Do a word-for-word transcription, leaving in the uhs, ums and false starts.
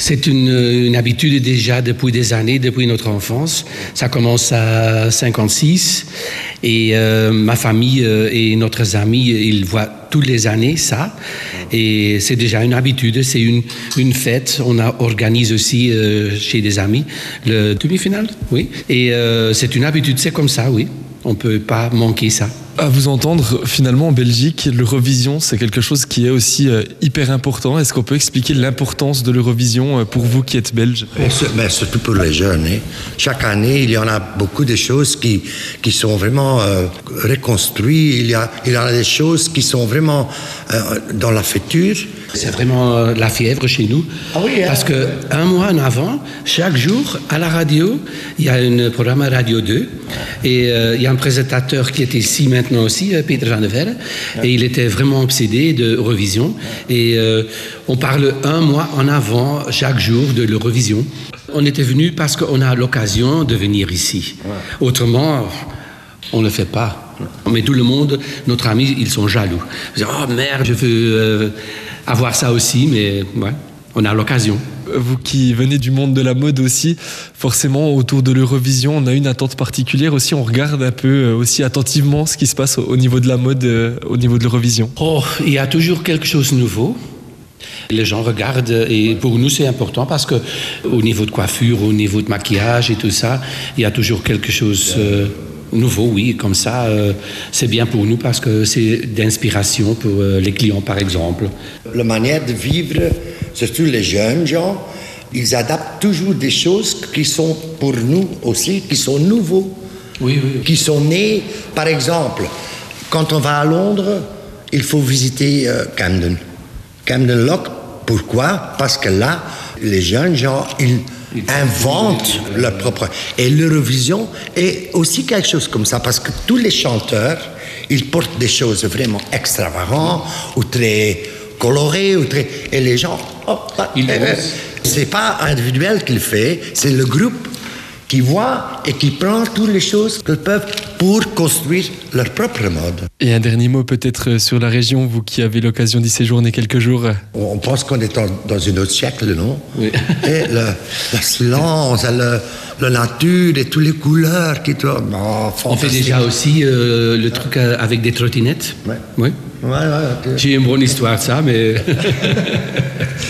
C'est une, une habitude déjà depuis des années, depuis notre enfance. Ça commence à cinquante-six et euh, ma famille euh, et notre amis, ils voient toutes les années ça. Et c'est déjà une habitude, c'est une, une fête. On a, organise aussi euh, chez des amis le demi-finale, oui. Et euh, c'est une habitude, c'est comme ça, oui. On ne peut pas manquer ça. À vous entendre, finalement, en Belgique, l'Eurovision, c'est quelque chose qui est aussi euh, hyper important. Est-ce qu'on peut expliquer l'importance de l'Eurovision euh, pour vous qui êtes belge? Mais, mais surtout pour les jeunes. Hein. Chaque année, il y en a beaucoup de choses qui, qui sont vraiment euh, reconstruites. Il y, a, il y en a des choses qui sont vraiment euh, dans la future. C'est vraiment euh, la fièvre chez nous. Ah oui, hein? Parce qu'un mois en avant, chaque jour, à la radio, il y a un programme Radio deux. Et euh, il y a un présentateur qui est ici maintenant aussi, euh, Peter Van de Verre. Et il était vraiment obsédé de Eurovision. Et euh, on parle un mois en avant, chaque jour, de l'Eurovision. On était venu parce qu'on a l'occasion de venir ici. Autrement, on ne le fait pas. Mais tout le monde, notre ami, ils sont jaloux. Ils disent, oh merde, je veux euh, avoir ça aussi, mais ouais, on a l'occasion. Vous qui venez du monde de la mode aussi, forcément autour de l'Eurovision, on a une attente particulière aussi. On regarde un peu aussi attentivement ce qui se passe au niveau de la mode, au niveau de l'Eurovision. Oh, il y a toujours quelque chose de nouveau. Les gens regardent et pour nous c'est important parce que au niveau de coiffure, au niveau de maquillage et tout ça, il y a toujours quelque chose euh, nouveau, oui, comme ça, euh, c'est bien pour nous parce que c'est d'inspiration pour euh, les clients par exemple. La manière de vivre, surtout les jeunes gens, ils adaptent toujours des choses qui sont pour nous aussi, qui sont nouveaux, oui, oui, oui. qui sont nés. Par exemple, quand on va à Londres, il faut visiter euh, Camden. Camden Lock, pourquoi? Parce que là, les jeunes gens, ils inventent leur propre... Et l'Eurovision est aussi quelque chose comme ça, parce que tous les chanteurs, ils portent des choses vraiment extravagantes, ou très colorées, ou très... Et les gens... Oh, bah, euh, c'est pas individuel qu'il fait, c'est le groupe qui voit et qui prend toutes les choses qu'ils peuvent pour construire leur propre mode. Et un dernier mot peut-être sur la région, vous qui avez l'occasion d'y séjourner quelques jours. On pense qu'on est dans, dans un autre siècle, non? Oui. Et le, le silence, le, la nature et toutes les couleurs qui trouvent... Oh, on fait déjà aussi euh, le truc avec des trottinettes. Ouais. Oui. Ouais, ouais, okay. J'ai une bonne histoire de ça, mais...